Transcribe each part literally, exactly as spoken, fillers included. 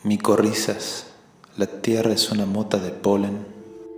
Micorrizas, la tierra es una mota de polen.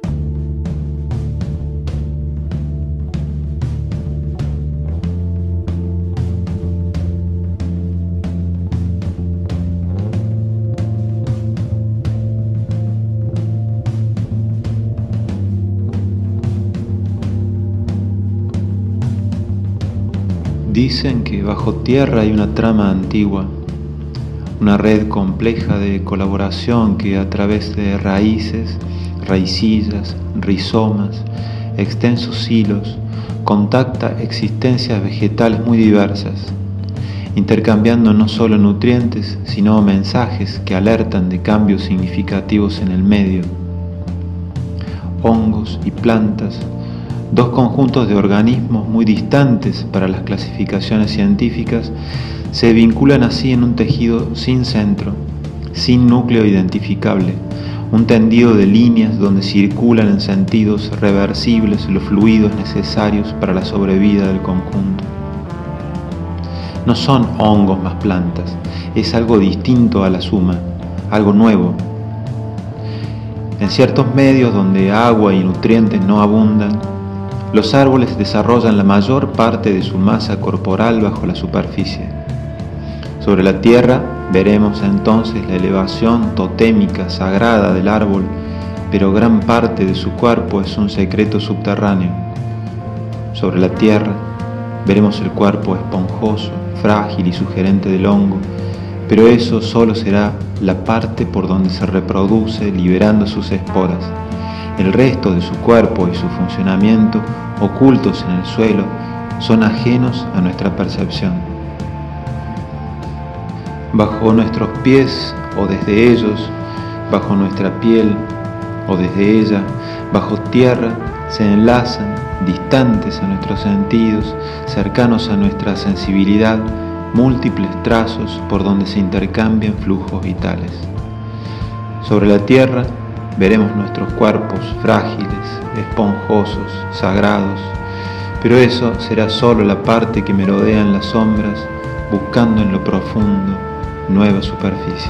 Dicen que bajo tierra hay una trama antigua, una red compleja de colaboración que a través de raíces, raicillas, rizomas, extensos hilos, contacta existencias vegetales muy diversas, intercambiando no solo nutrientes, sino mensajes que alertan de cambios significativos en el medio. Hongos y plantas, dos conjuntos de organismos muy distantes para las clasificaciones científicas, se vinculan así en un tejido sin centro, sin núcleo identificable, un tendido de líneas donde circulan en sentidos reversibles los fluidos necesarios para la sobrevida del conjunto. No son hongos más plantas, es algo distinto a la suma, algo nuevo. En ciertos medios donde agua y nutrientes no abundan, los árboles desarrollan la mayor parte de su masa corporal bajo la superficie. Sobre la tierra veremos entonces la elevación totémica sagrada del árbol, pero gran parte de su cuerpo es un secreto subterráneo. Sobre la tierra veremos el cuerpo esponjoso, frágil y sugerente del hongo, pero eso solo será la parte por donde se reproduce liberando sus esporas. El resto de su cuerpo y su funcionamiento, ocultos en el suelo, son ajenos a nuestra percepción. Bajo nuestros pies o desde ellos, bajo nuestra piel o desde ella, bajo tierra, se enlazan, distantes a nuestros sentidos, cercanos a nuestra sensibilidad, múltiples trazos por donde se intercambian flujos vitales. Sobre la tierra, veremos nuestros cuerpos frágiles, esponjosos, sagrados, pero eso será solo la parte que merodea en las sombras, buscando en lo profundo nuevas superficies.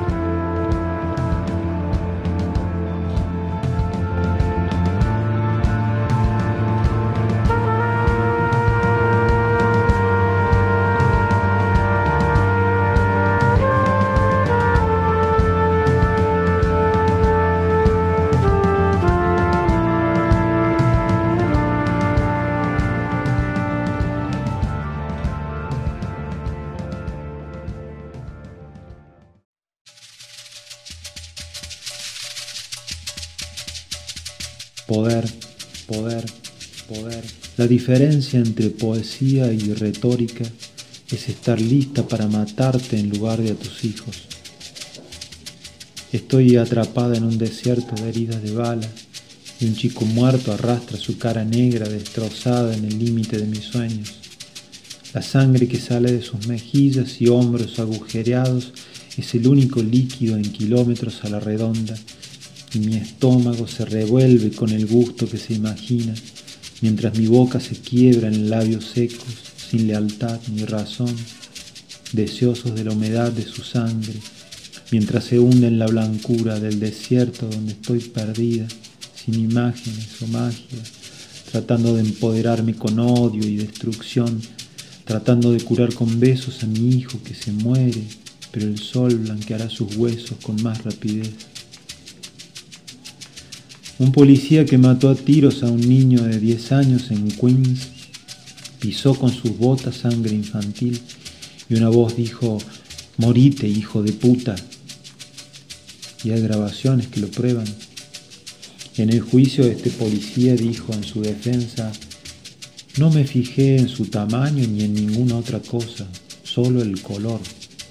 Poder, poder, poder. La diferencia entre poesía y retórica es estar lista para matarte en lugar de a tus hijos. Estoy atrapada en un desierto de heridas de bala y un chico muerto arrastra su cara negra destrozada en el límite de mis sueños. La sangre que sale de sus mejillas y hombros agujereados es el único líquido en kilómetros a la redonda, y mi estómago se revuelve con el gusto que se imagina, mientras mi boca se quiebra en labios secos, sin lealtad ni razón, deseosos de la humedad de su sangre, mientras se hunde en la blancura del desierto donde estoy perdida, sin imágenes o magia, tratando de empoderarme con odio y destrucción, tratando de curar con besos a mi hijo que se muere, pero el sol blanqueará sus huesos con más rapidez. Un policía que mató a tiros a un niño de diez años en Queens pisó con sus botas sangre infantil y una voz dijo: «Morite, hijo de puta». Y hay grabaciones que lo prueban. En el juicio este policía dijo en su defensa: «No me fijé en su tamaño ni en ninguna otra cosa, solo el color».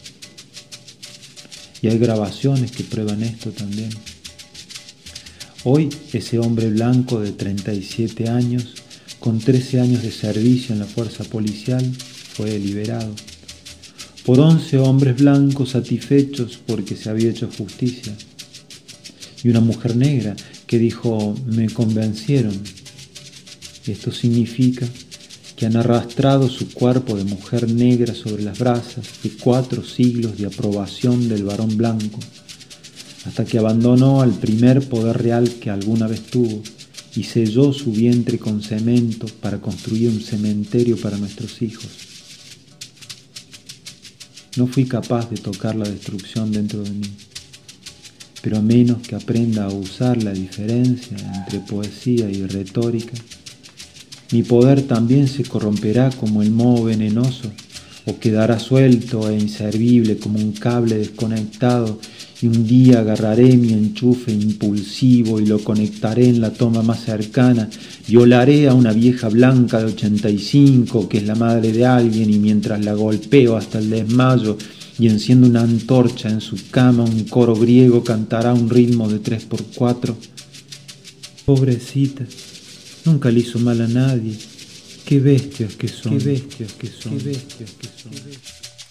Y hay grabaciones que prueban esto también. Hoy ese hombre blanco de treinta y siete años, con trece años de servicio en la fuerza policial, fue liberado. Por once hombres blancos satisfechos porque se había hecho justicia. Y una mujer negra que dijo: «Me convencieron». Esto significa que han arrastrado su cuerpo de mujer negra sobre las brasas de cuatro siglos de aprobación del varón blanco, hasta que abandonó al primer poder real que alguna vez tuvo y selló su vientre con cemento para construir un cementerio para nuestros hijos. No fui capaz de tocar la destrucción dentro de mí, pero a menos que aprenda a usar la diferencia entre poesía y retórica, mi poder también se corromperá como el moho venenoso, o quedará suelto e inservible como un cable desconectado, y un día agarraré mi enchufe impulsivo y lo conectaré en la toma más cercana, violaré a una vieja blanca de ochenta y cinco que es la madre de alguien, y mientras la golpeo hasta el desmayo y enciendo una antorcha en su cama, un coro griego cantará un ritmo de tres por cuatro. Pobrecita, nunca le hizo mal a nadie. Qué bestias que son, qué bestias que son, qué bestias que son. Qué bestias.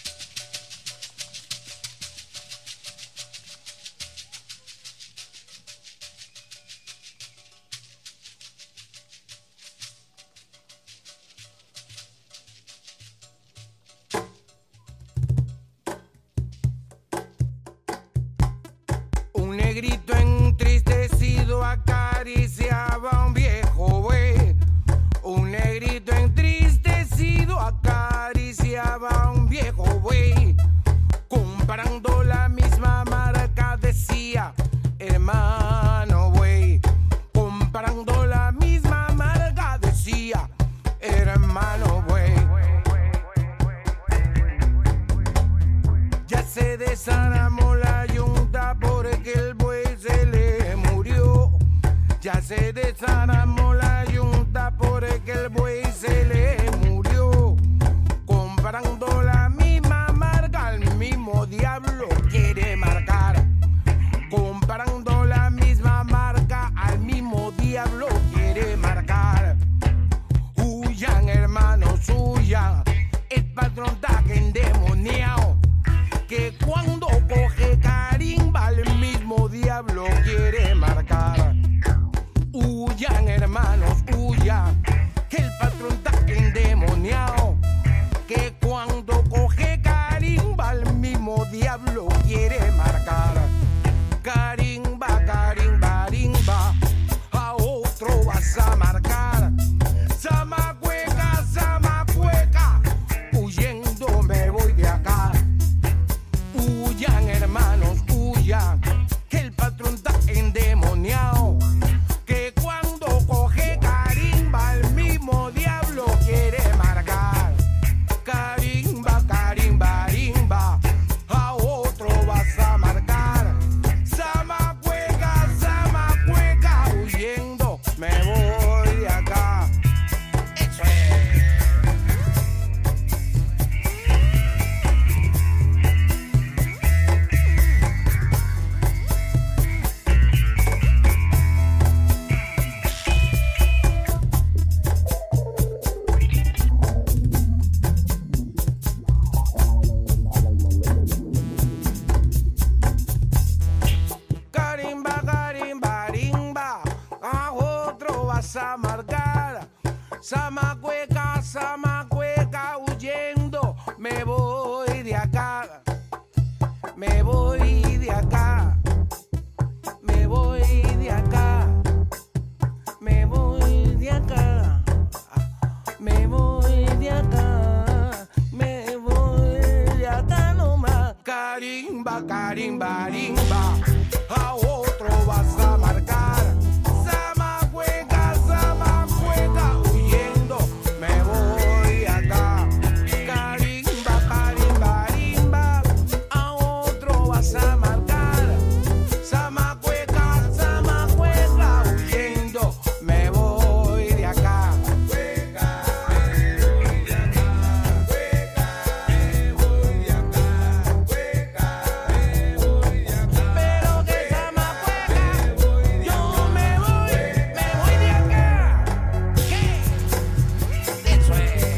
Un negrito entristecido acariciaba a un viejo buey. Un negrito entristecido acariciaba a un viejo buey. Comprando la misma marca decía, hermano buey. Comprando la misma marca decía, hermano buey. Ya se desarmó la yunta porque el buey se le murió. Ya se desarmó la yunta porque el buey se le murió. Comprando la misma marca, el mismo diablo quiere marcar. Comprando la misma marca, al mismo diablo quiere marcar. Huyan, hermanos, huyan. El patrón está endemoniado. Que cuando coge carimba, el mismo diablo quiere marcar. Huyan, hermanos, huyan, que el patrón está endemoniado. Que cuando coge carimba, el mismo diablo quiere marcar. Carimba, carimba, rimba, a otro vas a marcar. Zamacueca, zamacueca, huyendo me voy de acá. Huyan, hermanos, huyan, que el patrón está endemoniado. Que cuando coge carimba, el mismo diablo quiere marcar. Carimba, carimba, rimba, a otro vas a marcar. Zamacueca, zamacueca, huyendo me voy de acá. Eso es. Carimba, carimba, rimba, a otro vas a marcar. Zamacueca, zamacueca, huyendo me voy de acá. Me voy de acá. Me voy de acá. Me voy de acá. Me voy de acá. Me voy de acá nomás. Carimba, carimba, rimba, a otro vas a marcar. Zamacueca, zamacueca, huyendo me voy de acá. Carimba, carimba, rimba, a otro vas a marcar. Zamacueca, zamacueca, huyendo me voy de acá. Pero que zamacueca, yo me voy, me voy de acá. ¿Qué? Eso es.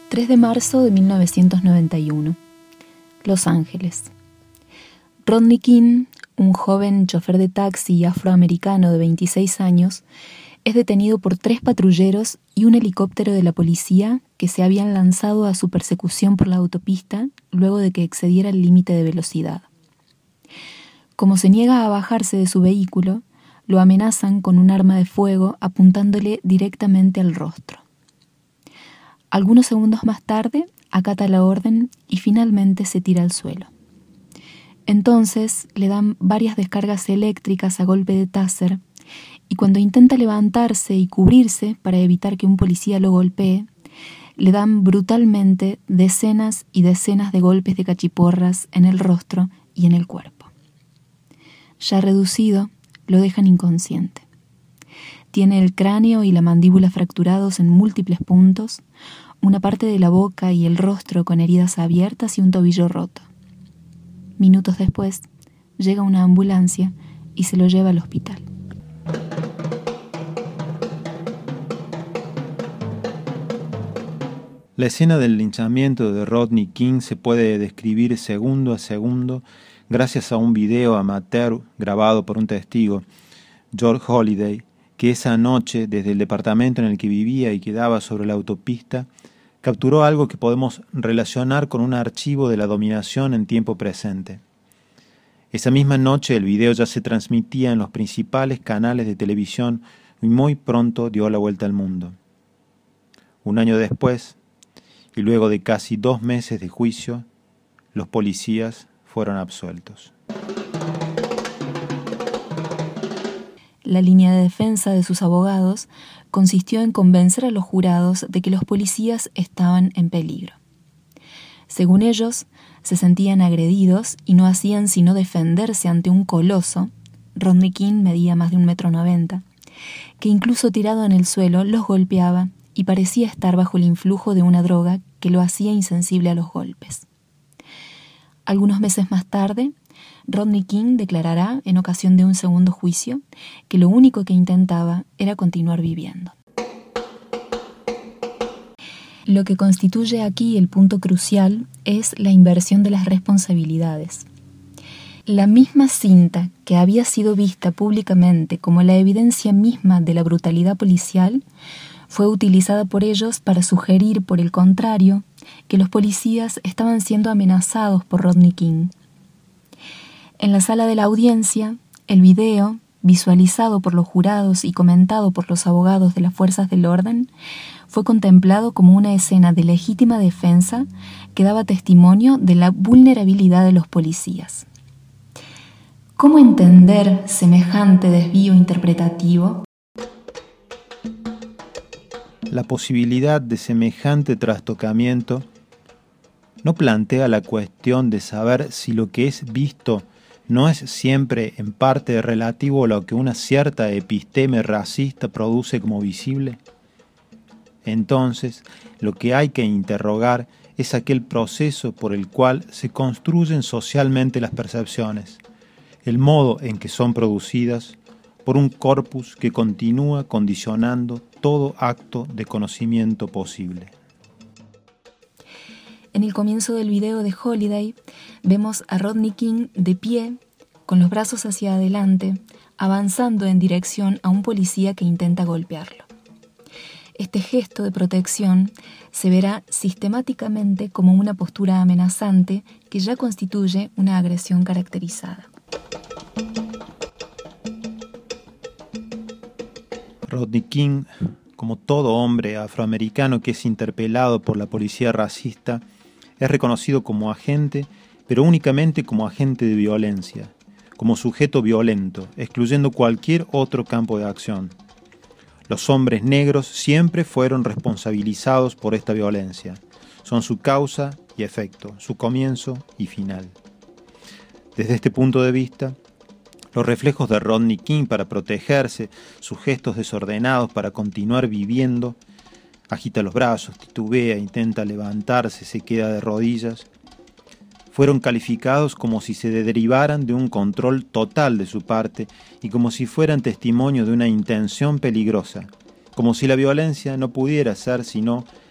tres de marzo de mil novecientos noventa y uno. Los Ángeles. Rodney King, un joven chofer de taxi afroamericano de veintiséis años, es detenido por tres patrulleros y un helicóptero de la policía que se habían lanzado a su persecución por la autopista luego de que excediera el límite de velocidad. Como se niega a bajarse de su vehículo, lo amenazan con un arma de fuego apuntándole directamente al rostro. Algunos segundos más tarde, acata la orden y finalmente se tira al suelo. Entonces le dan varias descargas eléctricas a golpe de taser y cuando intenta levantarse y cubrirse para evitar que un policía lo golpee, le dan brutalmente decenas y decenas de golpes de cachiporras en el rostro y en el cuerpo. Ya reducido, lo dejan inconsciente. Tiene el cráneo y la mandíbula fracturados en múltiples puntos, una parte de la boca y el rostro con heridas abiertas y un tobillo roto. Minutos después, llega una ambulancia y se lo lleva al hospital. La escena del linchamiento de Rodney King se puede describir segundo a segundo gracias a un video amateur grabado por un testigo, George Holliday, que esa noche, desde el departamento en el que vivía y que daba sobre la autopista, capturó algo que podemos relacionar con un archivo de la dominación en tiempo presente. Esa misma noche el video ya se transmitía en los principales canales de televisión y muy pronto dio la vuelta al mundo. Un año después, y luego de casi dos meses de juicio, los policías fueron absueltos. La línea de defensa de sus abogados consistió en convencer a los jurados de que los policías estaban en peligro. Según ellos, se sentían agredidos y no hacían sino defenderse ante un coloso, Rodney King medía más de un metro noventa, que incluso tirado en el suelo los golpeaba y parecía estar bajo el influjo de una droga que lo hacía insensible a los golpes. Algunos meses más tarde, Rodney King declarará, en ocasión de un segundo juicio, que lo único que intentaba era continuar viviendo. Lo que constituye aquí el punto crucial es la inversión de las responsabilidades. La misma cinta que había sido vista públicamente como la evidencia misma de la brutalidad policial fue utilizada por ellos para sugerir, por el contrario, que los policías estaban siendo amenazados por Rodney King. En la sala de la audiencia, el video, visualizado por los jurados y comentado por los abogados de las fuerzas del orden, fue contemplado como una escena de legítima defensa que daba testimonio de la vulnerabilidad de los policías. ¿Cómo entender semejante desvío interpretativo? La posibilidad de semejante trastocamiento no plantea la cuestión de saber si lo que es visto no es siempre en parte relativo a lo que una cierta episteme racista produce como visible. Entonces, lo que hay que interrogar es aquel proceso por el cual se construyen socialmente las percepciones, el modo en que son producidas por un corpus que continúa condicionando todo acto de conocimiento posible. En el comienzo del video de Holliday, vemos a Rodney King de pie, con los brazos hacia adelante, avanzando en dirección a un policía que intenta golpearlo. Este gesto de protección se verá sistemáticamente como una postura amenazante que ya constituye una agresión caracterizada. Rodney King, como todo hombre afroamericano que es interpelado por la policía racista, es reconocido como agente, pero únicamente como agente de violencia, como sujeto violento, excluyendo cualquier otro campo de acción. Los hombres negros siempre fueron responsabilizados por esta violencia. Son su causa y efecto, su comienzo y final. Desde este punto de vista, los reflejos de Rodney King para protegerse, sus gestos desordenados para continuar viviendo, agita los brazos, titubea, intenta levantarse, se queda de rodillas, fueron calificados como si se derivaran de un control total de su parte y como si fueran testimonio de una intención peligrosa, como si la violencia no pudiera ser sino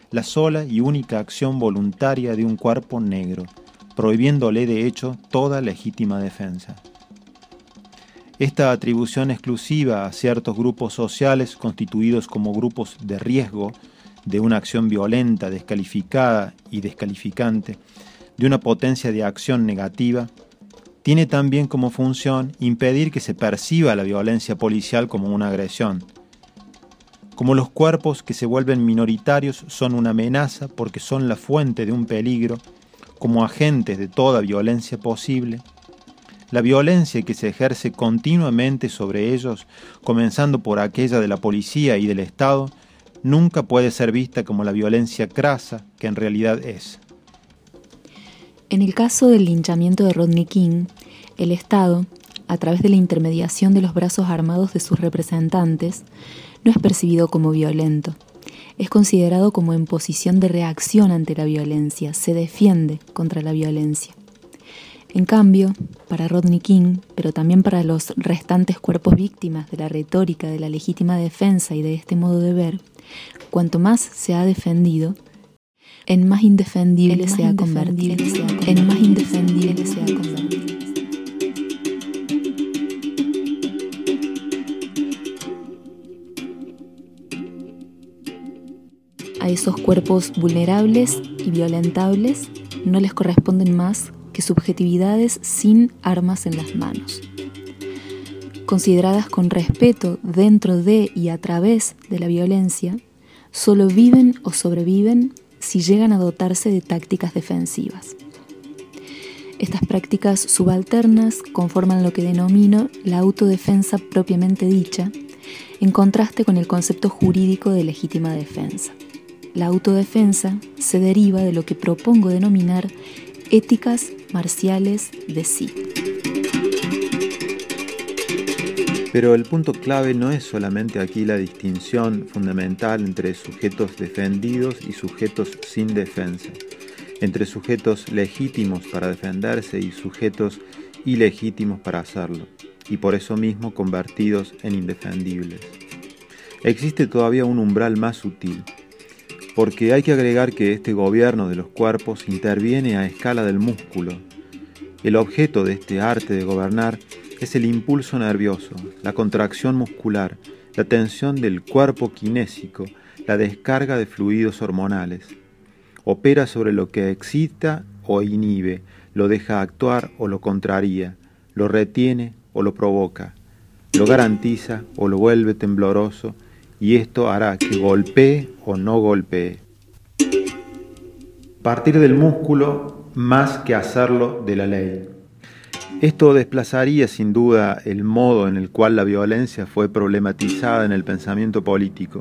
la sola y única acción voluntaria de un cuerpo negro, prohibiéndole de hecho toda legítima defensa. Esta atribución exclusiva a ciertos grupos sociales constituidos como grupos de riesgo de una acción violenta, descalificada y descalificante, de una potencia de acción negativa, tiene también como función impedir que se perciba la violencia policial como una agresión. Como los cuerpos que se vuelven minoritarios son una amenaza porque son la fuente de un peligro, como agentes de toda violencia posible, la violencia que se ejerce continuamente sobre ellos, comenzando por aquella de la policía y del Estado, nunca puede ser vista como la violencia crasa que en realidad es. En el caso del linchamiento de Rodney King, el Estado, a través de la intermediación de los brazos armados de sus representantes, no es percibido como violento. Es considerado como en posición de reacción ante la violencia, se defiende contra la violencia. En cambio, para Rodney King, pero también para los restantes cuerpos víctimas de la retórica de la legítima defensa y de este modo de ver, cuanto más se ha defendido, en más indefendible se ha convertido. En más indefendible se ha convertido. A esos cuerpos vulnerables y violentables no les corresponden más que subjetividades sin armas en las manos. Consideradas con respeto dentro de y a través de la violencia, solo viven o sobreviven si llegan a dotarse de tácticas defensivas. Estas prácticas subalternas conforman lo que denomino la autodefensa propiamente dicha, en contraste con el concepto jurídico de legítima defensa. La autodefensa se deriva de lo que propongo denominar éticas marciales de sí. Pero el punto clave no es solamente aquí la distinción fundamental entre sujetos defendidos y sujetos sin defensa, entre sujetos legítimos para defenderse y sujetos ilegítimos para hacerlo, y por eso mismo convertidos en indefendibles. Existe todavía un umbral más sutil, porque hay que agregar que este gobierno de los cuerpos interviene a escala del músculo. El objeto de este arte de gobernar es el impulso nervioso, la contracción muscular, la tensión del cuerpo kinésico, la descarga de fluidos hormonales. Opera sobre lo que excita o inhibe, lo deja actuar o lo contraría, lo retiene o lo provoca, lo garantiza o lo vuelve tembloroso, y esto hará que golpee o no golpee. Partir del músculo más que hacerlo de la ley. Esto desplazaría sin duda el modo en el cual la violencia fue problematizada en el pensamiento político.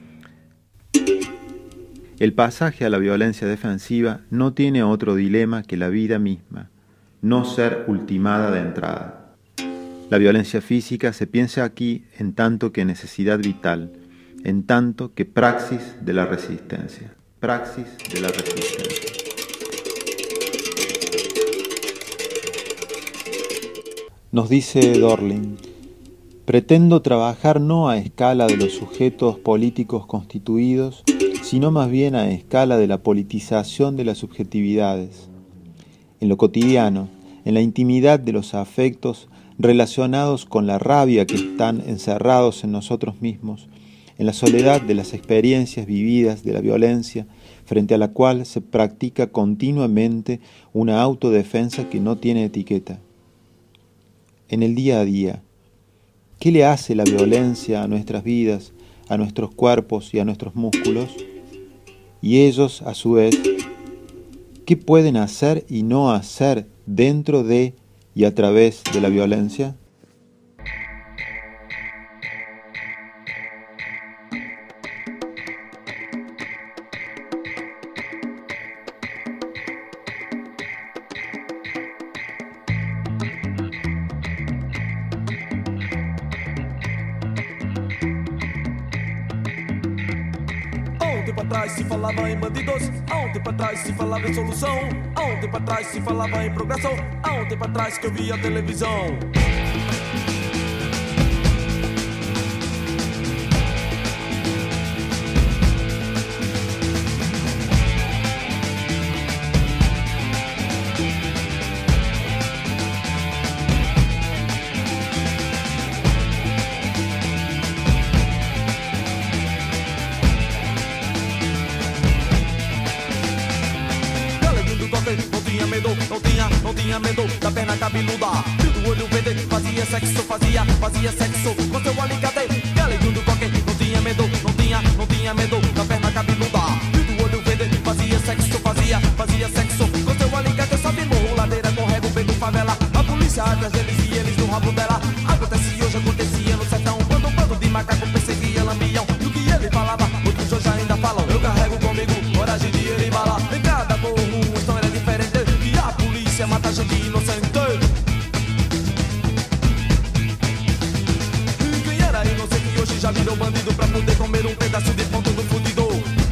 El pasaje a la violencia defensiva no tiene otro dilema que la vida misma, no ser ultimada de entrada. La violencia física se piensa aquí en tanto que necesidad vital, en tanto que praxis de la resistencia. Praxis de la resistencia. Nos dice Dorling, pretendo trabajar no a escala de los sujetos políticos constituidos, sino más bien a escala de la politización de las subjetividades. En lo cotidiano, en la intimidad de los afectos relacionados con la rabia que están encerrados en nosotros mismos, en la soledad de las experiencias vividas de la violencia, frente a la cual se practica continuamente una autodefensa que no tiene etiqueta. En el día a día, ¿qué le hace la violencia a nuestras vidas, a nuestros cuerpos y a nuestros músculos? Y ellos, a su vez, ¿qué pueden hacer y no hacer dentro de y a través de la violencia? Há um tempo atrás se falava em bandidos, há um tempo atrás se falava em solução, há um tempo atrás se falava em progresso, há um tempo atrás que eu via televisão. você não tinha medo, não tinha, não tinha medo da perna cabeluda. Fio do olho verde, fazia sexo, fazia, fazia sexo com seu alicate. Galegão do coque, não tinha medo, não tinha, não tinha medo da perna cabeluda. Fio do olho verde, fazia sexo, fazia, fazia sexo com seu alicate. Sobe morro, ladeira com rego, beco, favela. A polícia atrás deles e eles no rabo dela. Acontece hoje, acontecia no sertão, quando um bando de macaco perseguia lambião. E o que ele falava, outros hoje ainda falam. Eu carrego comigo coragem de ele bala. Em cada morro uma história diferente, e a polícia mata gente inocente. E quem era inocente hoje já virou bandido pra poder comer um pedaço de ponto do fudidor.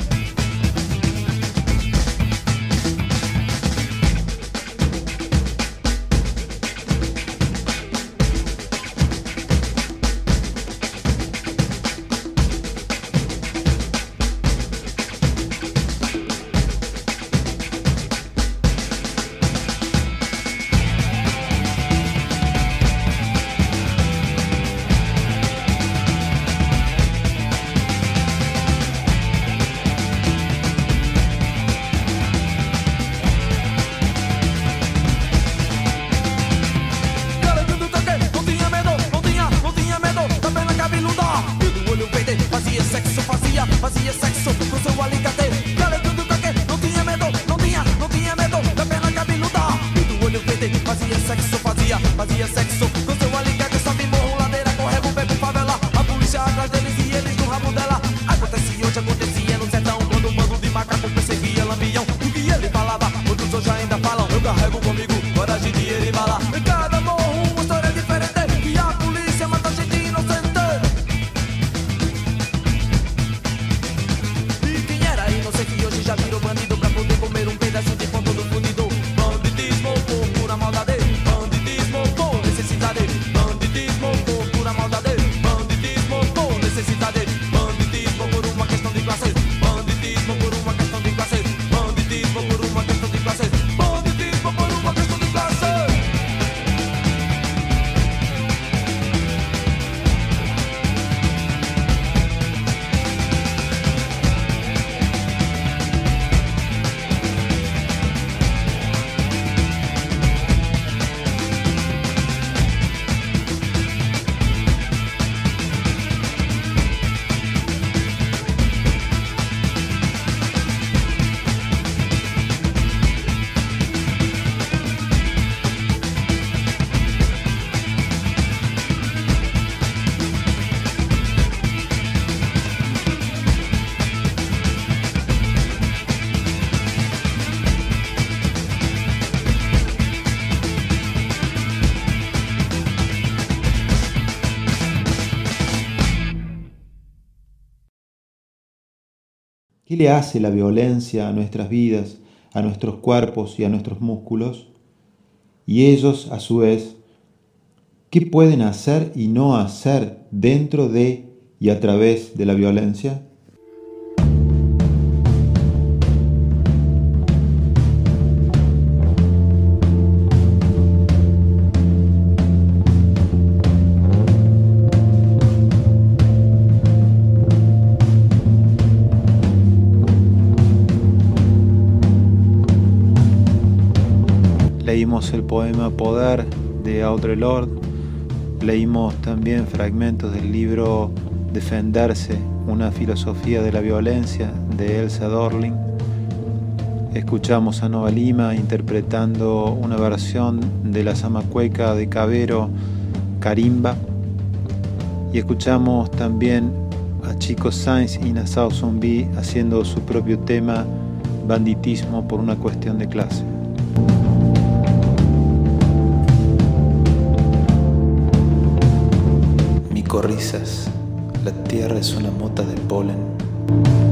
Fazia sexo com seu alicate. Galegão do coque, não tinha medo, não tinha, não tinha medo da perna cabeluda. E do olho verde, fazia sexo, fazia, fazia sexo com seu alicate. Sobe morro, ladeira, corrego, beco, favela. A polícia atrás deles e eles no rabo dela. Acontece hoje, acontecia no sertão, quando um bando de macaco perseguia lambião. E o que ele falava, outros hoje ainda falam. Eu carrego comigo coragem de ele bala. Em cada morro uma história diferente, e a polícia mata gente inocente. Que hoje já virou bandido pra poder comer um pedaço de ponto do fundido. Banditismo por pura maldade, banditismo por necessidade, banditismo por pura maldade, banditismo por necessidade, banditismo por uma questão de classe, banditismo por uma questão de classe, banditismo por uma questão de classe, banditismo por uma questão de classe. ¿Qué le hace la violencia a nuestras vidas, a nuestros cuerpos y a nuestros músculos? Y ellos, a su vez, ¿qué pueden hacer y no hacer dentro de y a través de la violencia? Leímos el poema Poder de Audre Lorde, leímos también fragmentos del libro Defenderse, una filosofía de la violencia de Elsa Dorling. Escuchamos a Nova Lima interpretando una versión de la zamacueca de Cabero, Carimba, y escuchamos también a Chico Sainz y Nassau Zumbi haciendo su propio tema Banditismo por una cuestión de clase. Micorrizas, la tierra es una mota de polen.